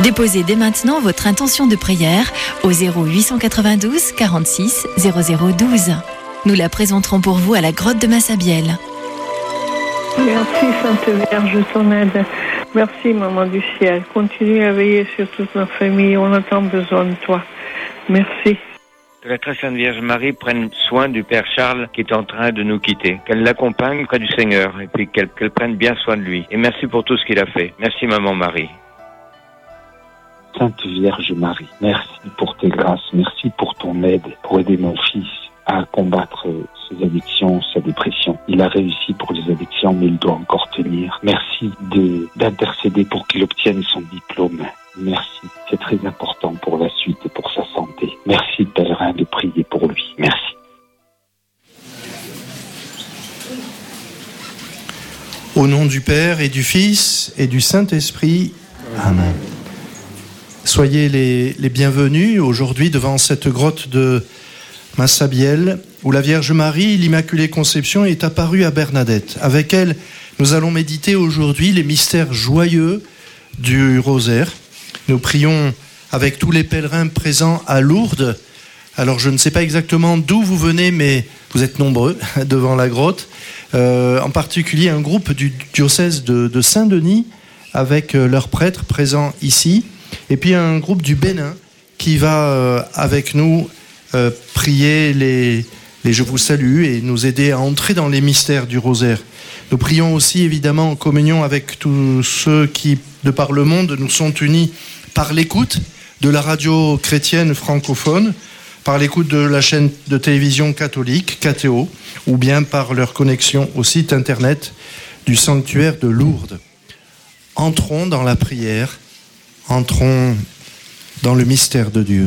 Déposez dès maintenant votre intention de prière au 0892 46 0012. Nous la présenterons pour vous à la grotte de Massabielle. Merci Sainte Vierge, ton aide. Merci Maman du ciel. Continue à veiller sur toute notre famille. On a tant besoin de toi. Merci. Que la très sainte Vierge Marie prenne soin du Père Charles qui est en train de nous quitter. Qu'elle l'accompagne près du Seigneur et puis qu'elle prenne bien soin de lui. Et merci pour tout ce qu'il a fait. Merci Maman Marie. Sainte Vierge Marie, merci pour tes grâces, merci pour ton aide, pour aider mon fils à combattre ses addictions, sa dépression. Il a réussi pour les addictions, mais il doit encore tenir. Merci d'intercéder pour qu'il obtienne son diplôme. Merci, c'est très important pour la suite et pour sa santé. Merci, pèlerin, de prier pour lui. Merci. Au nom du Père et du Fils et du Saint-Esprit. Amen. Soyez les bienvenus aujourd'hui devant cette grotte de Massabielle, où la Vierge Marie, l'Immaculée Conception, est apparue à Bernadette. Avec elle, nous allons méditer aujourd'hui les mystères joyeux du rosaire. Nous prions avec tous les pèlerins présents à Lourdes. Alors, je ne sais pas exactement d'où vous venez, mais vous êtes nombreux devant la grotte. En particulier, un groupe du diocèse de Saint-Denis, avec leurs prêtres présents ici. Et puis, un groupe du Bénin qui va avec nous prier les Je vous salue et nous aider à entrer dans les mystères du rosaire. Nous prions aussi évidemment en communion avec tous ceux qui, de par le monde, nous sont unis par l'écoute de la radio chrétienne francophone, par l'écoute de la chaîne de télévision catholique, KTO, ou bien par leur connexion au site internet du sanctuaire de Lourdes. Entrons dans la prière, entrons dans le mystère de Dieu.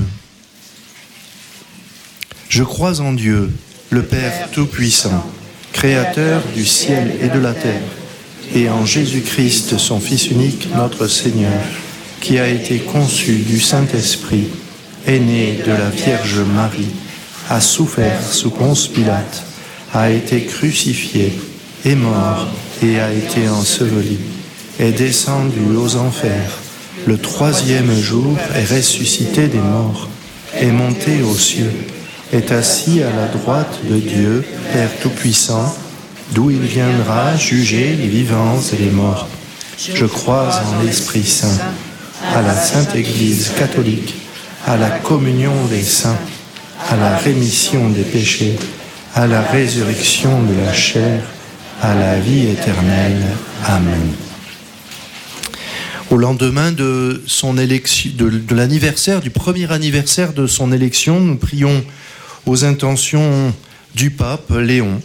Je crois en Dieu, le Père Tout-Puissant, Créateur du ciel et de la terre, et en Jésus-Christ, son Fils unique, notre Seigneur, qui a été conçu du Saint-Esprit, est né de la Vierge Marie, a souffert sous Ponce Pilate, a été crucifié, est mort et a été enseveli, est descendu aux enfers, le troisième jour est ressuscité des morts, est monté aux cieux, est assis à la droite de Dieu, Père Tout-Puissant, d'où il viendra juger les vivants et les morts. Je crois en l'Esprit Saint, à la Sainte Église catholique, à la communion des saints, à la rémission des péchés, à la résurrection de la chair, à la vie éternelle. Amen. Au lendemain de son élection, de l'anniversaire, du premier anniversaire de son élection, nous prions aux intentions du pape Léon.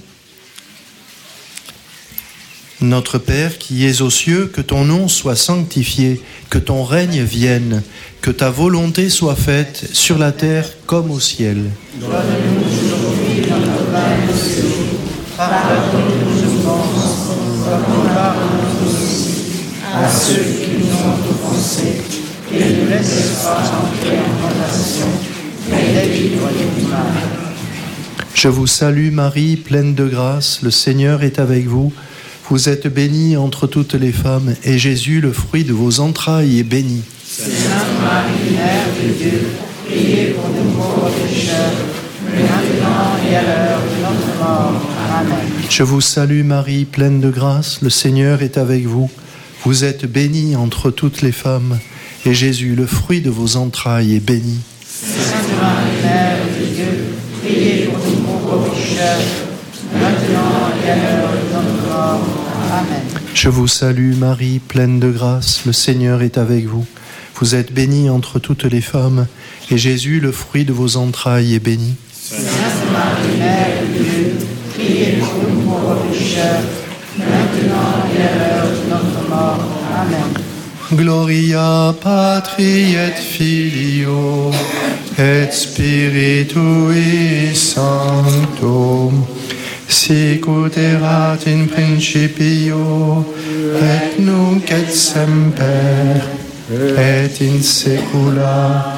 Notre Père qui es aux cieux, que ton nom soit sanctifié, que ton règne vienne, que ta volonté soit faite sur la terre comme au ciel. Donne-nous aujourd'hui notre pain quotidien. Pardonne-nous nos offenses, comme nous pardonnons aussi à ceux qui nous ont offensés, et ne laisse pas entrer en tentation, mais délivre-nous du mal. Je vous salue Marie, pleine de grâce, le Seigneur est avec vous. Vous êtes bénie entre toutes les femmes, et Jésus, le fruit de vos entrailles, est béni. Sainte Marie, Mère de Dieu, priez pour nous pauvres pécheurs, maintenant et à l'heure de notre mort. Amen. Je vous salue Marie, pleine de grâce, le Seigneur est avec vous. Vous êtes bénie entre toutes les femmes, et Jésus, le fruit de vos entrailles, est béni. Sainte Marie, Mère de Dieu, priez pour nous pauvres pécheurs, maintenant et à l'heure de notre mort. Amen. Je vous salue Marie, pleine de grâce, le Seigneur est avec vous. Vous êtes bénie entre toutes les femmes, et Jésus, le fruit de vos entrailles, est béni. Sainte Marie, Mère de Dieu, priez pour nous pauvres pécheurs, maintenant et à l'heure de notre mort. Amen. Gloria Patri et Filio et Spiritui Sancto, sicut erat in principio et nunc et semper et in saecula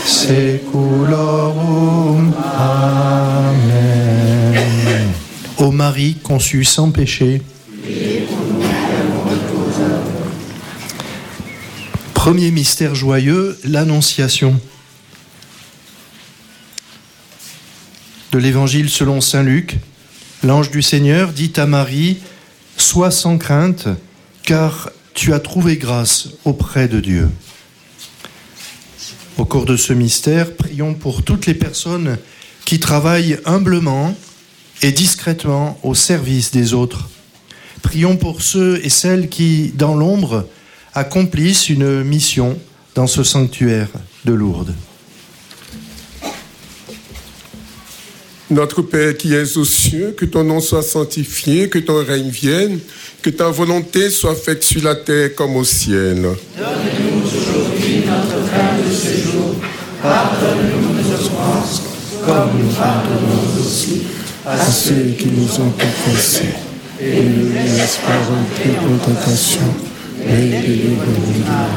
saeculorum. Amen. Ô Marie conçue sans péché, Premier mystère joyeux, l'Annonciation. De l'Évangile selon saint Luc, l'ange du Seigneur dit à Marie, « Sois sans crainte, car tu as trouvé grâce auprès de Dieu. » Au cours de ce mystère, prions pour toutes les personnes qui travaillent humblement et discrètement au service des autres. Prions pour ceux et celles qui, dans l'ombre, accomplissent une mission dans ce sanctuaire de Lourdes. Notre Père qui es aux cieux, que ton nom soit sanctifié, que ton règne vienne, que ta volonté soit faite sur la terre comme au ciel. Donne-nous aujourd'hui notre pain de ce jour. Pardonne-nous nos offenses, comme nous pardonnons aussi à ceux qui nous ont offensés. Et ne nous laisse pas entrer en tentation, mais délivre-nous du mal.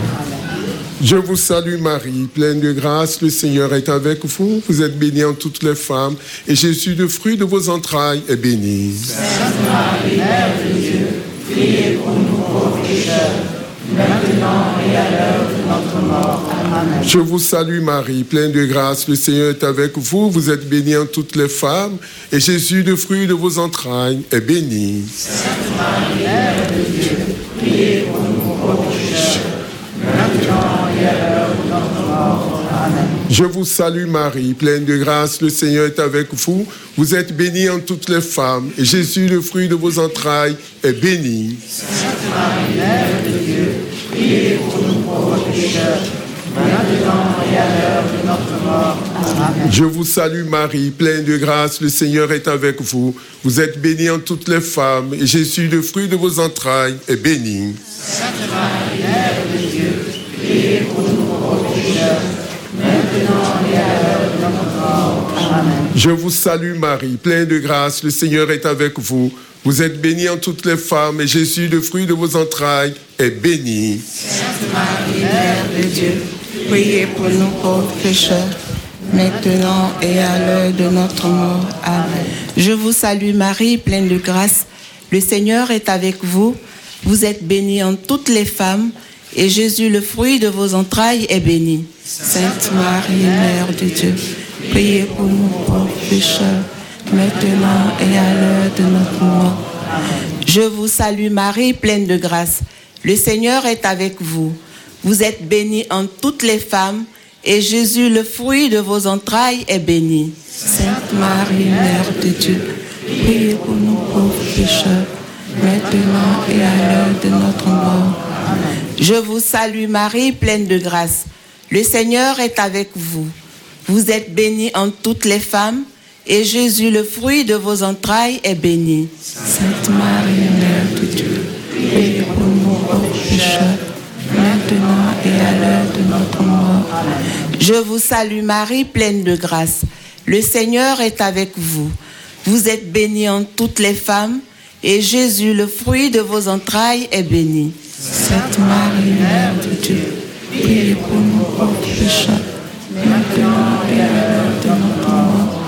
Je vous salue Marie, pleine de grâce, le Seigneur est avec vous. Vous êtes bénie en toutes les femmes, et Jésus, le fruit de vos entrailles, est béni. Sainte Marie, Mère de Dieu, priez pour nous pauvres pécheurs, maintenant et à l'heure de notre mort. Amen. Je vous salue Marie, pleine de grâce, le Seigneur est avec vous. Vous êtes bénie en toutes les femmes, et Jésus, le fruit de vos entrailles, est béni. Sainte Marie, Mère de Dieu, priez pour nous pauvres pécheurs, maintenant et à l'heure de notre mort. Amen. Je vous salue Marie, pleine de grâce, le Seigneur est avec vous. Vous êtes bénie en toutes les femmes, et Jésus, le fruit de vos entrailles, est béni. Sainte Marie, Mère de Dieu, priez pour nous pauvres pécheurs, maintenant et à l'heure de notre mort. Amen. Je vous salue Marie, pleine de grâce, le Seigneur est avec vous. Vous êtes bénie en toutes les femmes, et Jésus, le fruit de vos entrailles, est béni. Sainte Marie, Mère de Dieu, priez pour nous pauvres pécheurs, maintenant et à l'heure de notre mort. Amen. Je vous salue Marie, pleine de grâce, le Seigneur est avec vous. Vous êtes bénie en toutes les femmes, et Jésus, le fruit de vos entrailles, est béni. Sainte Marie, Mère de Dieu, priez pour nous pauvres pécheurs, maintenant et à l'heure de notre mort. Amen. Je vous salue Marie, pleine de grâce. Le Seigneur est avec vous. Vous êtes bénie en toutes les femmes, et Jésus, le fruit de vos entrailles, est béni. Sainte Marie, Mère de Dieu, priez pour nous pauvres pécheurs, maintenant et à l'heure de notre mort. Je vous salue Marie, pleine de grâce. Le Seigneur est avec vous. Vous êtes bénie en toutes les femmes, et Jésus, le fruit de vos entrailles, est béni. Sainte Marie, Mère de Dieu, priez pour nous pauvres pécheurs, maintenant et à l'heure de notre mort. Je vous salue Marie, pleine de grâce. Le Seigneur est avec vous. Vous êtes bénie en toutes les femmes, et Jésus, le fruit de vos entrailles, est béni. Sainte Marie, Mère de Dieu, priez pour nous pauvres pécheurs, maintenant et à l'heure de notre mort. Je vous salue Marie, pleine de grâce. Le Seigneur est avec vous. Vous êtes bénie en toutes les femmes, et Jésus, le fruit de vos entrailles, est béni. Sainte Marie, Mère de Dieu, priez pour nous pauvres pécheurs, maintenant et à l'heure de notre mort.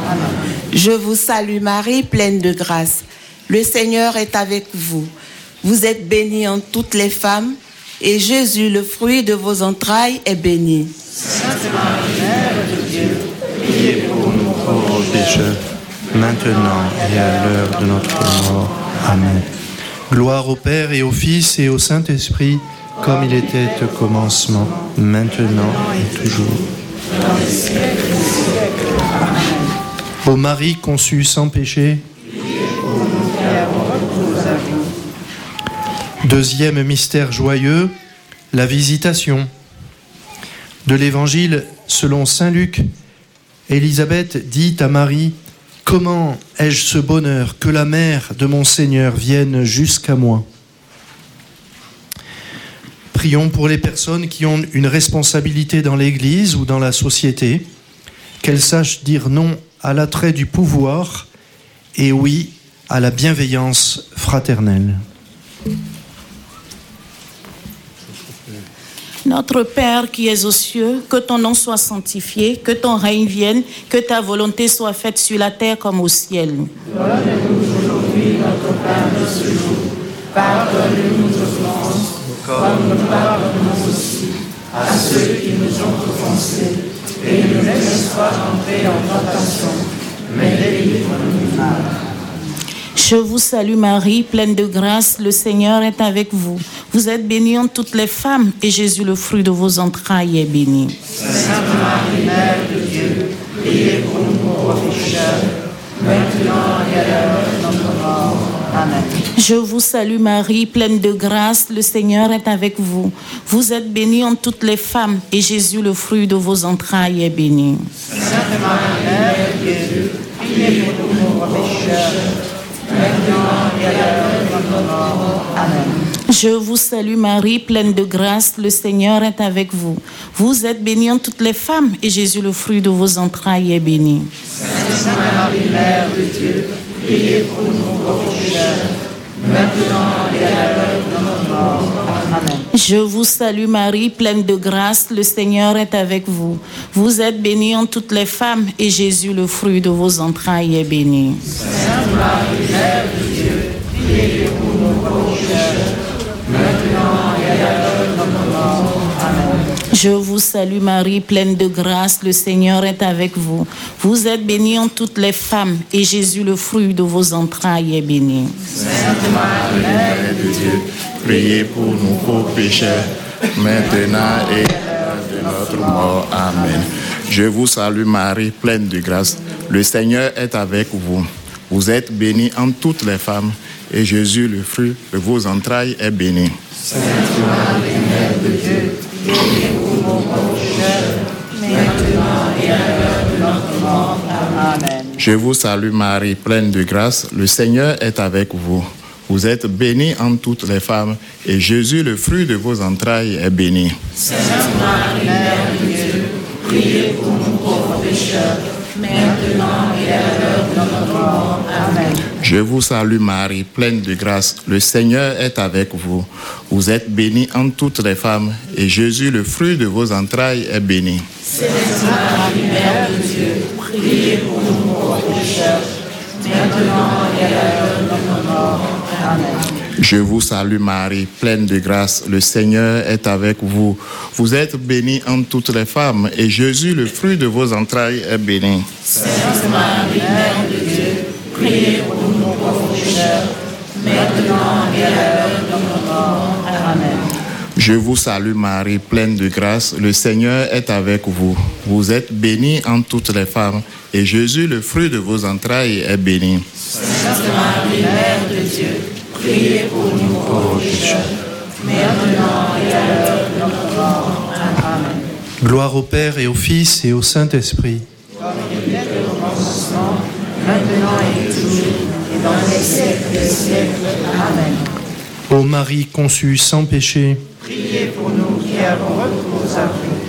Je vous salue Marie, pleine de grâce. Le Seigneur est avec vous. Vous êtes bénie en toutes les femmes, et Jésus, le fruit de vos entrailles, est béni. Sainte Marie, Mère de Dieu, priez pour nous pauvres pécheurs, maintenant et à l'heure de notre mort. Amen. Gloire au Père et au Fils et au Saint-Esprit, comme il était au commencement, maintenant et toujours. Ô Marie conçue sans péché, deuxième mystère joyeux, la visitation. De l'Évangile selon saint Luc, Élisabeth dit à Marie, « Comment ai-je ce bonheur que la mère de mon Seigneur vienne jusqu'à moi ?» Prions pour les personnes qui ont une responsabilité dans l'Église ou dans la société, qu'elles sachent dire non à l'attrait du pouvoir et oui à la bienveillance fraternelle. Notre Père qui es aux cieux, que ton nom soit sanctifié, que ton règne vienne, que ta volonté soit faite sur la terre comme au ciel. Donne-nous aujourd'hui notre pain de ce jour. Pardonne-nous nos offenses, comme nous pardonnons aussi à ceux qui nous ont offensés, et ne nous laisse pas entrer en tentation, mais délivre-nous du mal. Je vous salue Marie, pleine de grâce, le Seigneur est avec vous. Vous êtes bénie entre toutes les femmes, et Jésus, le fruit de vos entrailles, est béni. Sainte Marie, Mère de Dieu, priez pour nous pauvres pécheurs, maintenant et à l'heure de notre mort. Amen. Je vous salue Marie, pleine de grâce, le Seigneur est avec vous. Vous êtes bénie entre toutes les femmes, et Jésus, le fruit de vos entrailles, est béni. Sainte Marie, Mère de Dieu, priez pour nous pauvres pécheurs, maintenant et à l'heure de notre mort. Amen. Je vous salue Marie, pleine de grâce, le Seigneur est avec vous. Vous êtes bénie entre toutes les femmes, et Jésus, le fruit de vos entrailles, est béni. Sainte Marie, Mère de Dieu, priez pour nous pauvres pécheurs, maintenant et à l'heure de notre mort. Amen. Je vous salue Marie, pleine de grâce, le Seigneur est avec vous. Vous êtes bénie entre toutes les femmes, et Jésus, le fruit de vos entrailles, est béni. Sainte Marie, Mère de Dieu, priez pour nous pauvres pécheurs, maintenant et à l'heure de notre mort. Amen. Je vous salue Marie, pleine de grâce, le Seigneur est avec vous. Vous êtes bénie entre toutes les femmes, et Jésus, le fruit de vos entrailles, est béni. Sainte Marie, Mère de Dieu, priez pour nous pauvres pécheurs, maintenant et à l'heure de notre mort. Amen. Je vous salue Marie, pleine de grâce. Le Seigneur est avec vous. Vous êtes bénie entre toutes les femmes, et Jésus, le fruit de vos entrailles, est béni. Sainte Marie, Mère de Dieu, priez pour nous pauvres pécheurs, maintenant et à l'heure de notre mort. Amen. Je vous salue Marie, pleine de grâce. Le Seigneur est avec vous. Vous êtes bénie entre toutes les femmes, et Jésus, le fruit de vos entrailles, est béni. Sainte Marie, Mère de Dieu, priez pour nous pauvres pécheurs, maintenant et à l'heure de notre mort. Amen. Je vous salue Marie, pleine de grâce. Le Seigneur est avec vous. Vous êtes bénie entre toutes les femmes, et Jésus, le fruit de vos entrailles, est béni. Sainte Marie, Mère de Dieu, priez pour nous pauvres pécheurs, maintenant et à l'heure de notre mort. Amen. Je vous salue Marie, pleine de grâce. Le Seigneur est avec vous. Vous êtes bénie entre toutes les femmes, et Jésus, le fruit de vos entrailles, est béni. Sainte Marie, Mère de Dieu, priez pour nous pauvres pécheurs, maintenant et à l'heure de notre mort. Amen. Je vous salue Marie, pleine de grâce. Le Seigneur est avec vous. Vous êtes bénie entre toutes les femmes, et Jésus, le fruit de vos entrailles, est béni. Sainte Marie, Mère de Dieu, priez pour nous pauvres pécheurs, maintenant et à l'heure de notre mort. Amen. Gloire au Père et au Fils et au Saint-Esprit. Comme il était au commencement, maintenant et toujours, et dans les siècles des siècles. Amen. Ô Marie conçue sans péché. Priez pour nous qui avons recours à vous.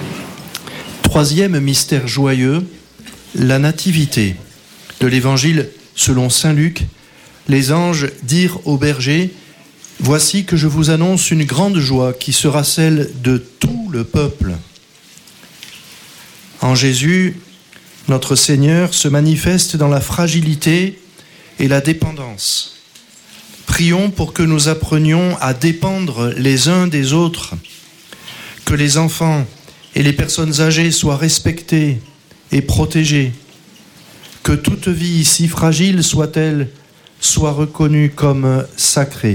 Troisième mystère joyeux, la nativité. De l'Évangile selon saint Luc, les anges dirent aux bergers, « Voici que je vous annonce une grande joie qui sera celle de tout le peuple. » En Jésus, notre Seigneur se manifeste dans la fragilité et la dépendance. Prions pour que nous apprenions à dépendre les uns des autres, que les enfants et les personnes âgées soient respectés et protégés, que toute vie, si fragile soit-elle, soit reconnue comme sacrée.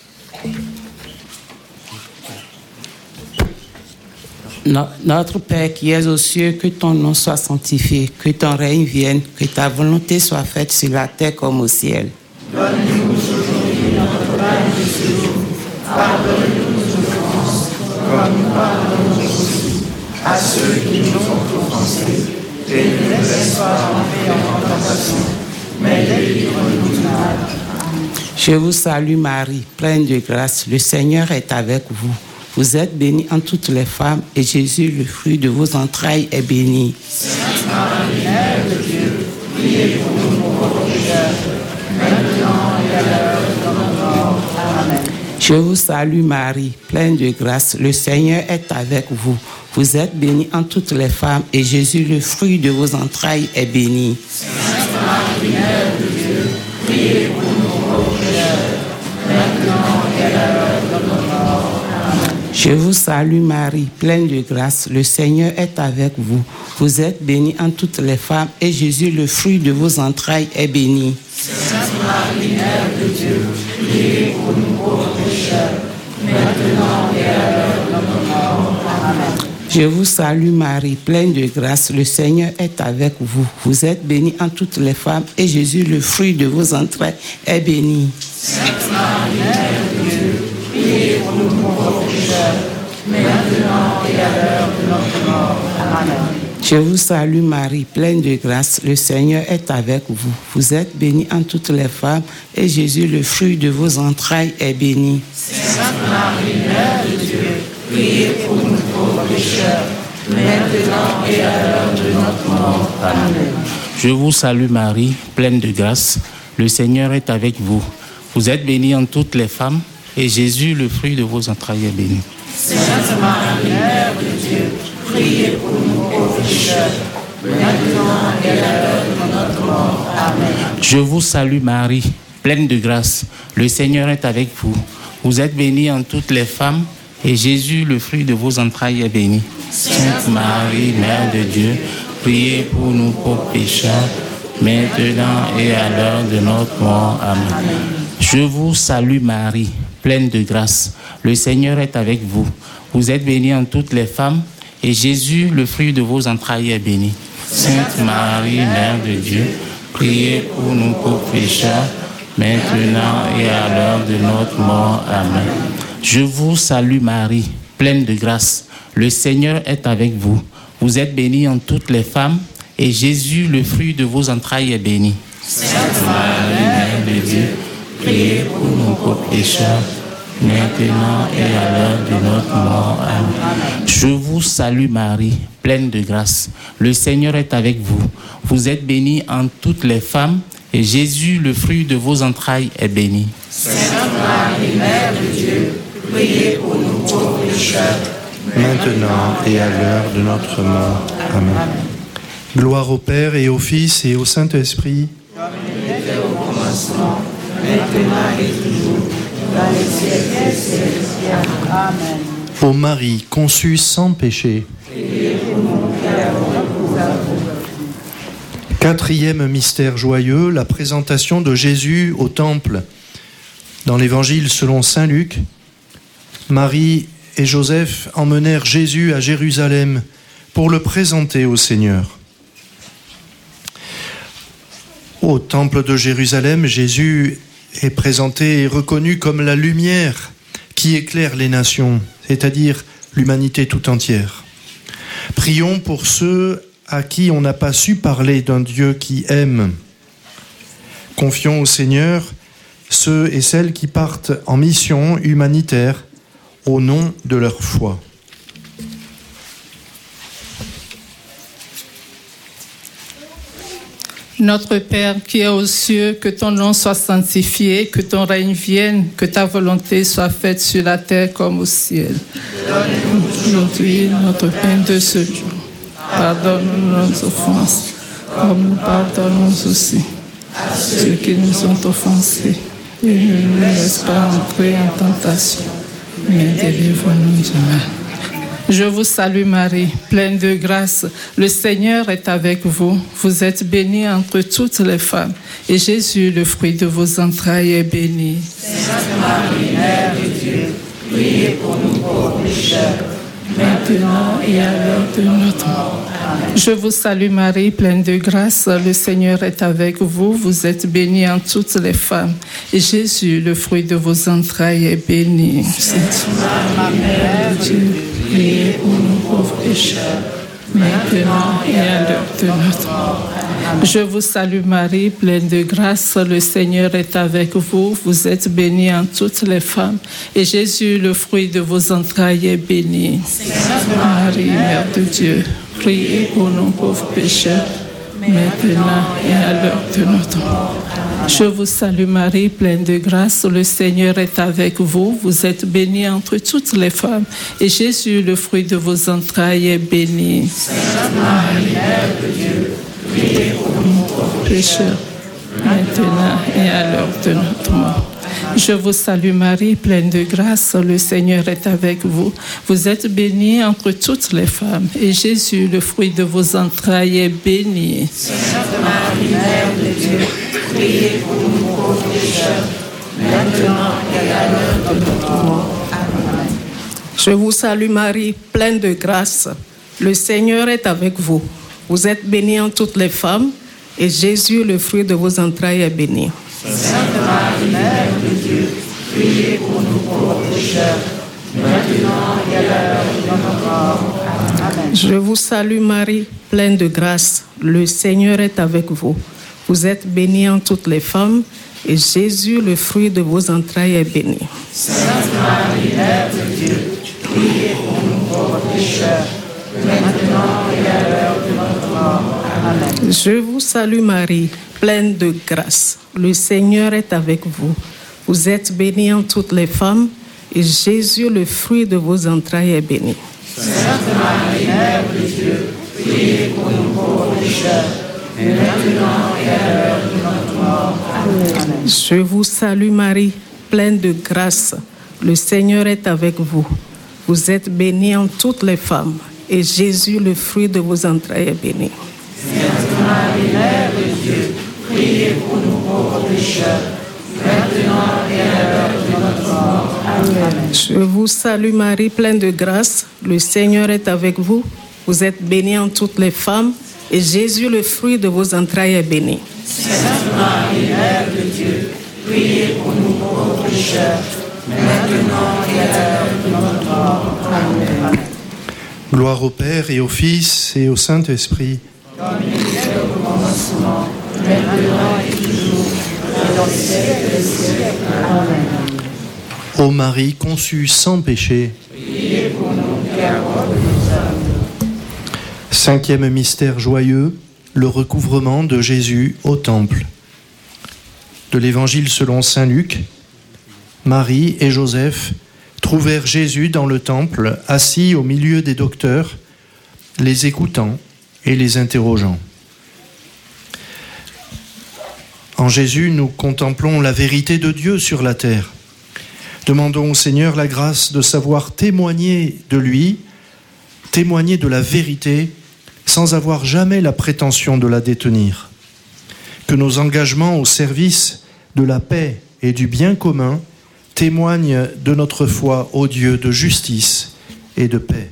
Notre Père qui es aux cieux, que ton nom soit sanctifié, que ton règne vienne, que ta volonté soit faite sur la terre comme au ciel. Donne-nous aujourd'hui notre pain de ce jour. Pardonne-nous nos offenses, comme nous pardonnons aussi à ceux qui nous ont offensés. Et ne nous laisse pas entrer en tentation, mais délivre-nous du mal. Je vous salue Marie, pleine de grâce, le Seigneur est avec vous. Vous êtes bénie entre toutes les femmes, et Jésus, le fruit de vos entrailles, est béni. Sainte Marie, Mère de Dieu, priez pour nous pauvres pécheurs, maintenant et à l'heure de notre mort. Amen. Je vous salue Marie, pleine de grâce, le Seigneur est avec vous. Vous êtes bénie entre toutes les femmes, et Jésus, le fruit de vos entrailles, est béni. Sainte Marie, Mère de Dieu, priez pour nous pauvres pécheurs, maintenant et à l'heure de notre mort. Amen. Je vous salue Marie, pleine de grâce, le Seigneur est avec vous. Vous êtes bénie entre toutes les femmes et Jésus, le fruit de vos entrailles, est béni. Sainte Marie, Mère de Dieu, priez pour nous pauvres pécheurs, maintenant et à l'heure de notre mort. Amen. Je vous salue Marie, pleine de grâce, le Seigneur est avec vous. Vous êtes bénie entre toutes les femmes et Jésus, le fruit de vos entrailles, est béni. Sainte Marie, Mère de Dieu, priez pour nous pauvres pécheurs, maintenant et à l'heure de notre mort. Amen. Je vous salue Marie, pleine de grâce, le Seigneur est avec vous. Vous êtes bénie entre toutes les femmes et Jésus, le fruit de vos entrailles, est béni. Sainte Marie, Mère de Dieu, priez pour nous pauvres pécheurs, maintenant et à l'heure de notre mort. Amen. Je vous salue Marie, pleine de grâce, le Seigneur est avec vous. Vous êtes bénie entre toutes les femmes et Jésus, le fruit de vos entrailles, est béni. Sainte Marie, Mère de Dieu, priez pour nous pauvres pécheurs, maintenant et à l'heure de notre mort. Amen. Je vous salue Marie, pleine de grâce, le Seigneur est avec vous. Vous êtes bénie entre toutes les femmes et Jésus, le fruit de vos entrailles, est béni. Sainte Marie, Mère de Dieu, priez pour nous pauvres pécheurs, maintenant et à l'heure de notre mort. Amen. Je vous salue Marie, pleine de grâce, le Seigneur est avec vous. Vous êtes bénie entre toutes les femmes et Jésus, le fruit de vos entrailles, est béni. Sainte Marie, Mère de Dieu, priez pour nous pauvres pécheurs, maintenant et à l'heure de notre mort. Amen. Je vous salue Marie, pleine de grâce, le Seigneur est avec vous. Vous êtes bénie entre toutes les femmes et Jésus, le fruit de vos entrailles, est béni. Sainte Marie, Mère de Dieu, priez pour nous pauvres pécheurs, maintenant et à l'heure de notre mort. Amen. Je vous salue Marie, pleine de grâce, le Seigneur est avec vous. Vous êtes bénie entre toutes les femmes et Jésus, le fruit de vos entrailles, est béni. Sainte Marie, Mère de Dieu, priez pour nous pauvres pécheurs, maintenant et à l'heure de notre mort. Amen. Gloire au Père et au Fils et au Saint-Esprit. Comme il était au commencement, maintenant et toujours, dans les siècles des siècles. Amen. Ô Marie, conçue sans péché. Priez pour nous qui avons recours à vous. Quatrième mystère joyeux, la présentation de Jésus au Temple. Dans l'Évangile selon saint Luc, Marie et Joseph emmenèrent Jésus à Jérusalem pour le présenter au Seigneur. Au Temple de Jérusalem, Jésus est présenté et reconnu comme la lumière qui éclaire les nations, c'est-à-dire l'humanité tout entière. Prions pour ceux à qui on n'a pas su parler d'un Dieu qui aime. Confions au Seigneur ceux et celles qui partent en mission humanitaire au nom de leur foi. Notre Père qui es aux cieux, que ton nom soit sanctifié, que ton règne vienne, que ta volonté soit faite sur la terre comme au ciel. Donne-nous aujourd'hui notre pain de ce jour. Pardonne-nous nos offenses, comme nous pardonnons aussi à ceux qui nous ont offensés. Et ne nous laisse pas entrer en tentation, mais délivre-nous du mal. Je vous salue Marie, pleine de grâce. Le Seigneur est avec vous. Vous êtes bénie entre toutes les femmes. Et Jésus, le fruit de vos entrailles, est béni. Sainte Marie, Mère de Dieu, priez pour nous pauvres pécheurs, maintenant et à l'heure de notre mort. Amen. Je vous salue Marie, pleine de grâce. Le Seigneur est avec vous. Vous êtes bénie entre toutes les femmes. Et Jésus, le fruit de vos entrailles, est béni. Sainte Marie, Mère de Dieu, priez pour nous pauvres pécheurs, maintenant et à l'heure de notre mort. Amen. Je vous salue Marie, pleine de grâce, le Seigneur est avec vous. Vous êtes bénie entre toutes les femmes. Et Jésus, le fruit de vos entrailles, est béni. Sainte Marie, Mère de Dieu, priez pour nous pauvres pécheurs, maintenant et à l'heure de notre mort. Je vous salue Marie, pleine de grâce, le Seigneur est avec vous. Vous êtes bénie entre toutes les femmes. Et Jésus, le fruit de vos entrailles, est béni. Sainte Marie, Mère de Dieu, priez pour nous pauvres pécheurs, maintenant et à l'heure de notre mort. Je vous salue Marie, pleine de grâce, le Seigneur est avec vous. Vous êtes bénie entre toutes les femmes, et Jésus, le fruit de vos entrailles, est béni. Sainte Marie, Mère de Dieu, priez pour nous pauvres pécheurs, maintenant et à l'heure de notre mort. Amen. Je vous salue Marie, pleine de grâce. Le Seigneur est avec vous. Vous êtes bénie en toutes les femmes, et Jésus, le fruit de vos entrailles, est béni. Sainte Marie, Mère de Dieu, priez pour nous pauvres pécheurs, maintenant et à l'heure de notre mort. Amen. Je vous salue Marie, pleine de grâce. Le Seigneur est avec vous. Vous êtes bénie en toutes les femmes, et Jésus, le fruit de vos entrailles, est béni. Sainte Marie, Mère de Dieu, priez pour nous pauvres pécheurs, maintenant et à l'heure de notre mort. Amen. Je vous salue Marie, pleine de grâce. Le Seigneur est avec vous. Vous êtes bénie en toutes les femmes, et Jésus, le fruit de vos entrailles, est béni. Sainte Marie, Mère de Dieu, priez pour nous pauvres pécheurs, maintenant et à l'heure de notre mort. Amen. Je vous salue Marie, pleine de grâce. Le Seigneur est avec vous. Vous êtes bénie en toutes les femmes, et Jésus, le fruit de vos entrailles, est béni. Sainte Marie, Mère de Dieu, priez pour nous pauvres pécheurs, maintenant et à l'heure de notre mort. Amen. Je vous salue Marie, pleine de grâce. Le Seigneur est avec vous. Vous êtes bénie en toutes les femmes, et Jésus, le fruit de vos entrailles, est béni. Sainte Marie, Mère de Dieu, priez pour nous pauvres pécheurs, maintenant et à l'heure de notre mort. Amen. Gloire au Père et au Fils et au Saint-Esprit. Comme il était au commencement, maintenant et toujours, et dans les siècles des siècles. Amen. Ô Marie conçue sans péché. Priez pour nous qui avons nos âmes. 5e mystère joyeux, le recouvrement de Jésus au temple. De l'Évangile selon saint Luc, Marie et Joseph trouvèrent Jésus dans le temple, assis au milieu des docteurs, les écoutant et les interrogeant. En Jésus, nous contemplons la vérité de Dieu sur la terre. Demandons au Seigneur la grâce de savoir témoigner de lui, témoigner de la vérité, sans avoir jamais la prétention de la détenir. Que nos engagements au service de la paix et du bien commun témoignent de notre foi au Dieu de justice et de paix.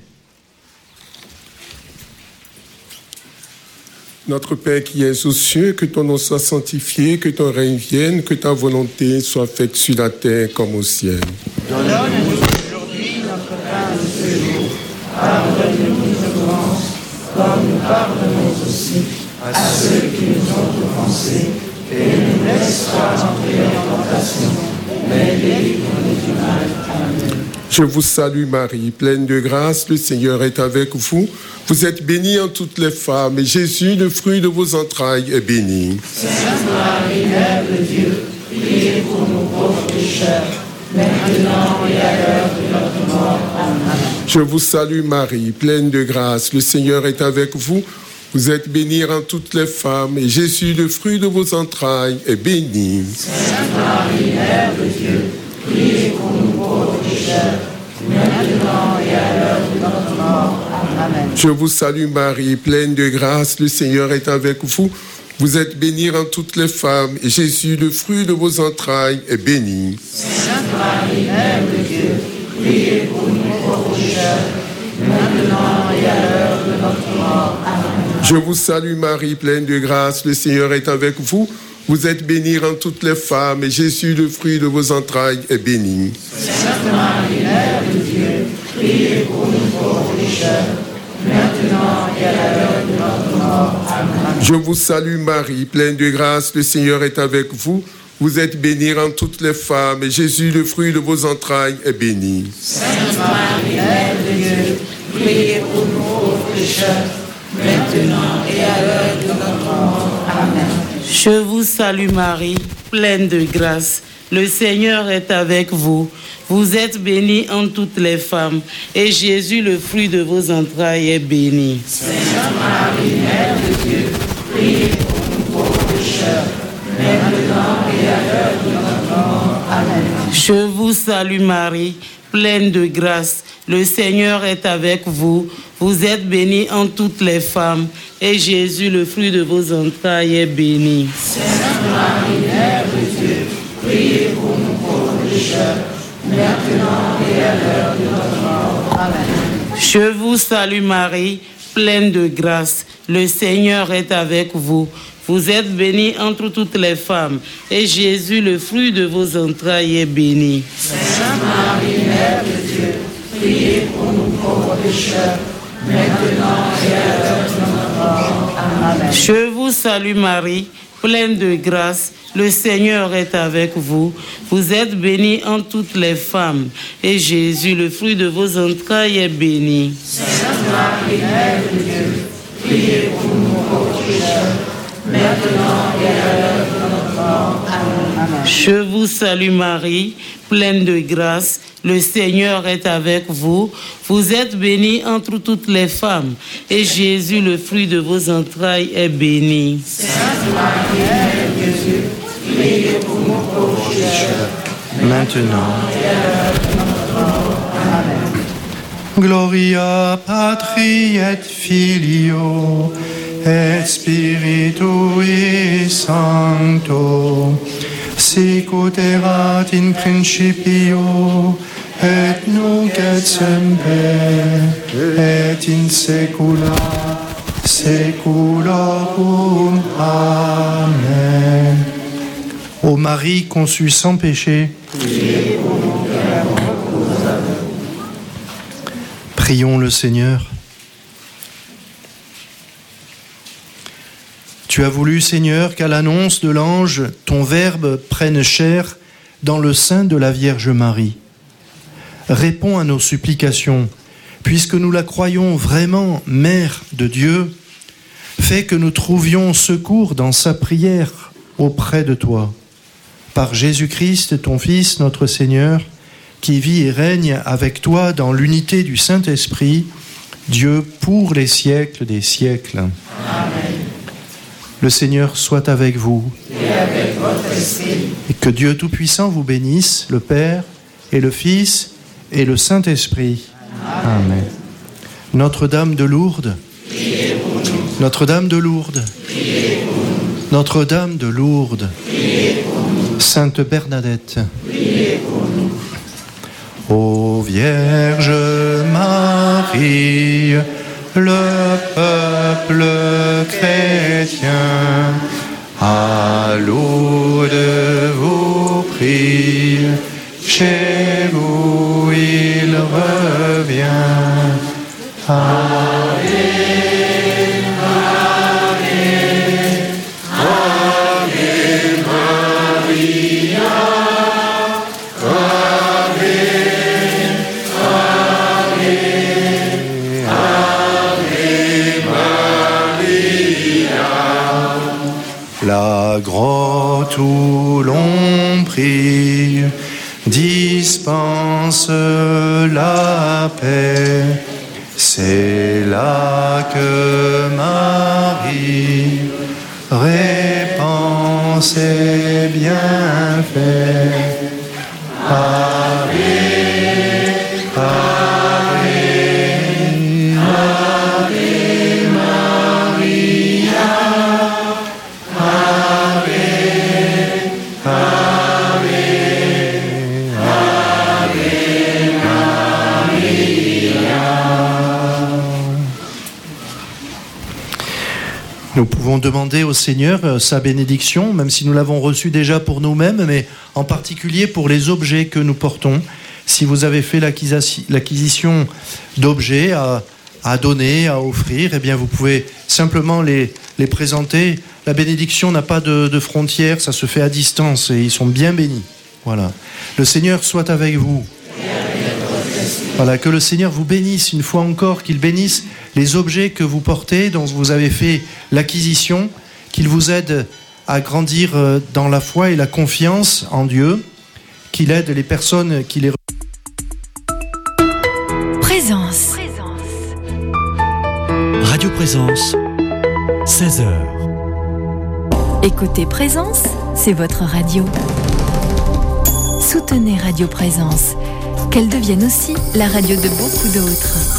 Notre Père qui es aux cieux, que ton nom soit sanctifié, que ton règne vienne, que ta volonté soit faite sur la terre comme au ciel. Donne-nous aujourd'hui notre pain de ce jour. Pardonne-nous nos offenses, comme nous pardonnons aussi à ceux qui nous ont offensés. Et ne nous laisse pas entrer en tentation, mais délivre-nous du mal. Amen. Je vous salue Marie, pleine de grâce, le Seigneur est avec vous. Vous êtes bénie en toutes les femmes, et Jésus, le fruit de vos entrailles, est béni. Sainte Marie, Mère de Dieu, priez pour nous pauvres pécheurs, maintenant et à l'heure de notre mort. Amen. Je vous salue Marie, pleine de grâce, le Seigneur est avec vous. Vous êtes bénie en toutes les femmes, et Jésus, le fruit de vos entrailles, est béni. Sainte Marie, Mère de Dieu, priez pour nous pauvres pécheurs, maintenant et à l'heure de notre mort. Amen. Je vous salue Marie, pleine de grâce, le Seigneur est avec vous. Vous êtes bénie en toutes les femmes, et Jésus, le fruit de vos entrailles, est béni. Sainte Marie, Mère de Dieu, priez pour nous pauvres pécheurs, maintenant et à l'heure de notre mort. Amen. Je vous salue Marie, pleine de grâce, le Seigneur est avec vous. Vous êtes bénie en toutes les femmes, et Jésus, le fruit de vos entrailles, est béni. Sainte Marie, Mère de Dieu, priez pour nous pauvres pécheurs, maintenant et à l'heure de notre mort. Amen. Je vous salue Marie, pleine de grâce, le Seigneur est avec vous. Vous êtes bénie en toutes les femmes, et Jésus, le fruit de vos entrailles, est béni. Sainte Marie, Mère de Dieu, priez pour nous pauvres pécheurs, maintenant et à l'heure de notre mort. Amen. Je vous salue Marie, pleine de grâce. Le Seigneur est avec vous. Vous êtes bénie en toutes les femmes, et Jésus, le fruit de vos entrailles, est béni. Sainte Marie, Mère de Dieu, priez pour nous pauvres pécheurs, maintenant et à l'heure de notre mort. Amen. Je vous salue Marie, pleine de grâce. Le Seigneur est avec vous. Vous êtes bénie en toutes les femmes, et Jésus, le fruit de vos entrailles, est béni. Sainte Marie, Mère de Dieu, priez pour nous pauvres pécheurs, maintenant et à l'heure de notre mort. Amen. Je vous salue Marie, pleine de grâce. Le Seigneur est avec vous. Vous êtes bénie entre toutes les femmes, et Jésus, le fruit de vos entrailles, est béni. Sainte Marie, Mère de Dieu, priez pour nous pauvres pécheurs, maintenant et à l'heure de notre mort. Amen. Je vous salue Marie, pleine de grâce. Le Seigneur est avec vous. Vous êtes bénie en toutes les femmes, et Jésus, le fruit de vos entrailles, est béni. Sainte Marie, Mère de Dieu, priez pour nous pauvres pécheurs, maintenant et à l'heure de notre mort. Amen. Je vous salue Marie, pleine de grâce. Le Seigneur est avec vous. Vous êtes bénie entre toutes les femmes, et Jésus, le fruit de vos entrailles, est béni. Sainte Marie, Mère de Dieu, priez pour nous pauvres pécheurs, maintenant et à l'heure de notre mort. Amen. Gloria Patri et Filio et Spiritui Sancto, sicut erat in principio et nunc et semper et in saecula saeculorum. Amen. Ô Marie conçue sans péché, prions le Seigneur. Tu as voulu, Seigneur, qu'à l'annonce de l'ange, ton Verbe prenne chair dans le sein de la Vierge Marie. Réponds à nos supplications, puisque nous la croyons vraiment Mère de Dieu. Fais que nous trouvions secours dans sa prière auprès de toi. Par Jésus-Christ, ton Fils, notre Seigneur, qui vit et règne avec toi dans l'unité du Saint-Esprit, Dieu pour les siècles des siècles. Amen. Le Seigneur soit avec vous. Et avec votre esprit. Et que Dieu Tout-Puissant vous bénisse, le Père et le Fils et le Saint-Esprit. Amen. Amen. Notre-Dame de Lourdes. Priez pour nous. Notre-Dame de Lourdes. Priez pour nous. Notre-Dame de Lourdes. Priez pour nous. Sainte Bernadette. Priez pour nous. Ô Vierge Marie, le peuple chrétien, à Lourdes vous prie, chez vous il revient. Ave, Ave, Ave Maria. La grotte où l'on prie dispense la paix. C'est là que Marie répand ses bienfaits. Ave, Ave, Ave Maria. Nous pouvons demander au Seigneur sa bénédiction, même si nous l'avons reçue déjà pour nous-mêmes, mais en particulier pour les objets que nous portons. Si vous avez fait l'acquisition d'objets à donner, à offrir, eh bien vous pouvez simplement les présenter. La bénédiction n'a pas de frontières, ça se fait à distance et ils sont bien bénis. Voilà. Le Seigneur soit avec vous. Voilà, que le Seigneur vous bénisse une fois encore, qu'il bénisse les objets que vous portez, dont vous avez fait l'acquisition, qu'il vous aide à grandir dans la foi et la confiance en Dieu, qu'il aide les personnes qui les... Présence. Radio Présence, 16h. Écoutez Présence, c'est votre radio. Soutenez Radio Présence, qu'elle devienne aussi la radio de beaucoup d'autres.